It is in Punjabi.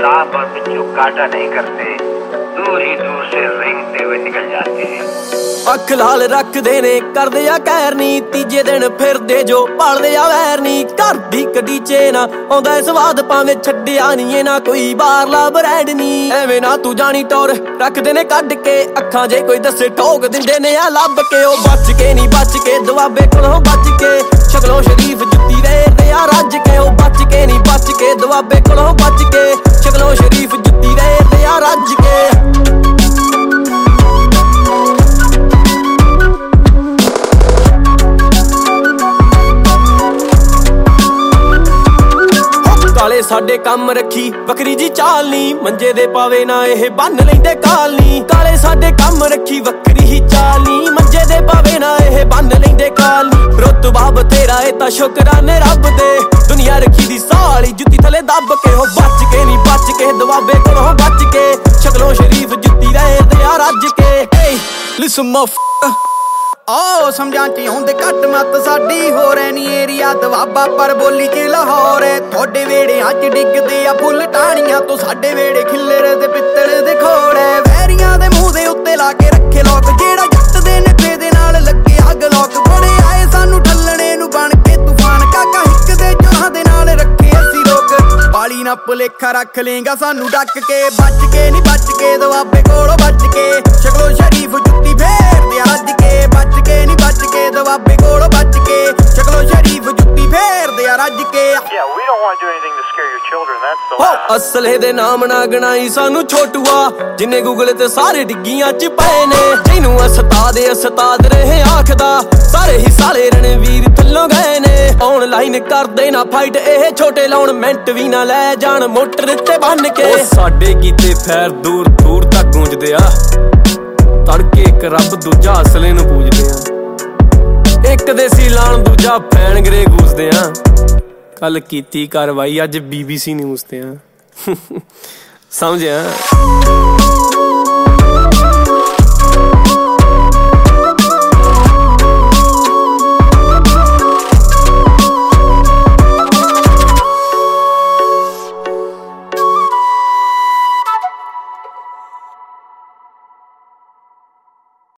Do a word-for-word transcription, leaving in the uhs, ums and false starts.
सांप और बिच्छू काटा नहीं करते, दूर ही दूर से रेंगते हुए निकल जाते हैं। ਅੱਖ ਲਾਲ ਰੱਖਦੇ ਨੇ ਕਰਦੇ ਆ ਕਹਿਰ ਨੀ, ਤੀਜੇ ਦਿਨ ਫਿਰਦੇ ਜੋ ਭਾਲਦੇ ਆ ਵੈਰ ਨੀ। ਘਰ ਦੀ ਕੜੀ ਚ ਨਾ ਆਉਂਦਾ ਸਵਾਦ ਭਾਵੇਂ ਛੱਡਿਆ ਨੀ ਇਹ ਨਾ ਕੋਈ ਬਾਹਰਲਾ ਬਰੈਡ ਨੀ। ਐਵੇਂ ਨਾ ਤੂੰ ਜਾਣੀ ਟੌਰ ਰੱਖਦੇ ਨੇ ਕੱਢ ਕੇ, ਅੱਖਾਂ ਜੇ ਕੋਈ ਦੱਸੇ ਠੋਕ ਦਿੰਦੇ ਨੇ ਆ ਲੱਭ ਕੇ। ਉਹ ਬਚ ਕੇ ਨੀ ਬਚ ਕੇ ਦੁਆਬੇ ਕੋਲੋਂ ਬਚ ਕੇ, ਸ਼ਕਲੋਂ ਸ਼ਰੀਫ ਜੁੱਤੀ ਵੇਰਦੇ ਆ ਰੱਜ ਕੇ। ਉਹ ਬਚ ਕੇ ਨੀ ਬਚ ਕੇ ਦੁਆਬੇ ਕੋਲੋਂ ਬਚ ਕੇ, ਸ਼ਕਲੋਂ ਸ਼ਰੀਫ ਜੁੱਤੀ ਵੇਰਦੇ ਆ ਰੱਜ ਕੇ। ਕਾਲੇ ਸਾਡੇ ਕੰਮ ਰੱਖੀ ਵੱਖਰੀ ਜੀ ਚਾਲ ਨੀ, ਮੰਜੇ ਦੇ ਪਾਵੇ ਨਾ ਇਹ ਬੰਨ ਲੈਂਦੇ ਕਾਲ ਨੀ। ਕਾਲੇ ਸਾਡੇ ਕੰਮ ਰੱਖੀ ਵੱਖਰੀ ਹੀ ਚਾਲ ਨੀ, ਮੰਜੇ ਦੇ ਪਾਵੇ ਨਾ ਇਹ ਬੰਨ ਲੈਂਦੇ ਕਾਲ ਨੀ। ਰੁਤਬਾ ਬਥੇਰਾ ਏ ਤਾਂ ਸ਼ੁਕਰਾਨੇ ਰੱਬ ਦੇ, ਦੁਨੀਆ ਰੱਖੀ ਦੀ ਸਾਲੀ ਜੁੱਤੀ ਥਲੇ ਦੱਬ ਕੇ। ਉਹ ਬਚ ਕੇ ਨੀ ਬਚ ਕੇ ਦੁਆਬੇ ਕੋਲੋਂ ਬਚ ਕੇ, ਸ਼ਕਲੋਂ ਸ਼ਰੀਫ ਜੁੱਤੀ ਵੇਰਦੇ ਆ ਰੱਜ ਕੇ। ਏ ਲਿਸਨ ਮਫ ਓ ਸਮਝਾਂ ਚ ਆਉਂਦੇ ਘੱਟ ਮੱਤ ਸਾਡੀ ਹੋ ਰਹਿ ਨੀ ਏਰੀਆ ਦਵਾਬਾ ਪਰ ਬੋਲੀ ਚ ਲਾਹੌਰ ਐ। ਤੁਹਾਡੇ ਵੇੜਿਆਂ ਚ ਡਿੱਗਦੇ ਆ ਫੁੱਲ ਟਾਹਣੀਆਂ ਤੋਂ, ਸਾਡੇ ਵੇੜੇ ਖਿੱਲਰ ਦੇ ਪਿੱਤਲ ਦੇ ਖੋੜ ਐ। ਵੈਰੀਆਂ ਦੇ ਮੂੰਹ ਦੇ ਉੱਤੇ ਲਾ ਕੇ ਰੱਖੇ ਲੋਕ, ਜਿਹੜਾ ਜੱਟ ਦੇ ਨੱਠੇ ਦੇ ਨਾਲ ਲੱਗੇ ਅੱਗ ਲੋਕ। ਬੜੇ ਆਏ ਸਾਨੂੰ ਠੱਲਣੇ ਨੂੰ ਬਣ ਕੇ ਤੂਫਾਨ, ਕਾਕਾ ਹਿੱਕ ਦੇ ਜੋਹਾਂ ਦੇ ਨਾਲ ਰੱਖੇ ਅਸੀਂ ਲੋਕ। ਪਾਲੀ ਨਾ ਭੁਲੇਖਾ ਰੱਖ ਲੇਗਾ ਸਾਨੂੰ ਡੱਕ ਕੇ, ਬਚ ਕੇ ਨੀ ਬਚ ਕੇ ਦੁਆਬੇ ਕੋਲੋਂ ਬਚ ਕੇ, ਸ਼ਕਲੋਂ ਸ਼ਰੀਫ ਜੁੱਤੀ ਫੇਰਦੇ ਆ ਰੱਜ ਕੇ। ਬਚ ਕੇ ਨੀ ਬਚ ਕੇ ਦੁਆਬੇ ਕੋਲੋਂ ਬਚ ਕੇ, ਸ਼ਕਲੋਂ ਸ਼ਰੀਫ ਜੁੱਤੀ ਫੇਰਦੇ ਆ ਰੱਜ ਕੇ। ਅਸਲੇ ਦੇ ਨਾਮ ਨਾ ਗਣਾਈ ਸਾਨੂੰ ਛੋਟੂਆ, ਜਿੰਨੇ ਗੂਗਲ ਤੇ ਸਾਰੇ ਡਿੱਗੀਆਂ ਚ ਪਏ ਨੇ। ਜਿਹਨੂੰ ਉਸਤਾਦ ਉਸਤਾਦ ਰਹੇ ਆਖਦਾ, ਸਾਰੇ ਹੀ ਸਾਲੇ ਰਣਵੀਰ ਥੱਲੋਂ ਗਏ ਨੇ। ਆਨਲਾਈਨ ਕਰਦੇ ਨਾ ਫਾਈਟ ਇਹ ਛੋਟੇ, ਲਾਉਣ ਮਿੰਟ ਵੀ ਨਾ ਲੈ ਜਾਣ ਮੋਟਰ ਤੇ ਬੰਨ ਕੇ। ਸਾਡੇ ਕੀਤੇ ਫੈਰ ਦੂਰ ਦੂਰ ਤੱਕ ਗੂੰਜਦੇ ਆ, ਤੜਕੇ ਇੱਕ ਰੱਬ ਦੂਜਾ ਅਸਲੇ ਨੂੰ ਪੂਜਦੇ ਆ। ਇੱਕ ਦੇਸੀ ਲਾਣ ਦੂਜਾ ਫੈਨ ਗਰੇ ਗੂਸਦੇ ਆ। ਕੱਲ ਕੀਤੀ ਕਾਰਵਾਈ ਅੱਜ ਬੀਬੀਸੀ ਨਿਊਜ਼ ਤੇ ਆ। ਸਮਝਿਆ।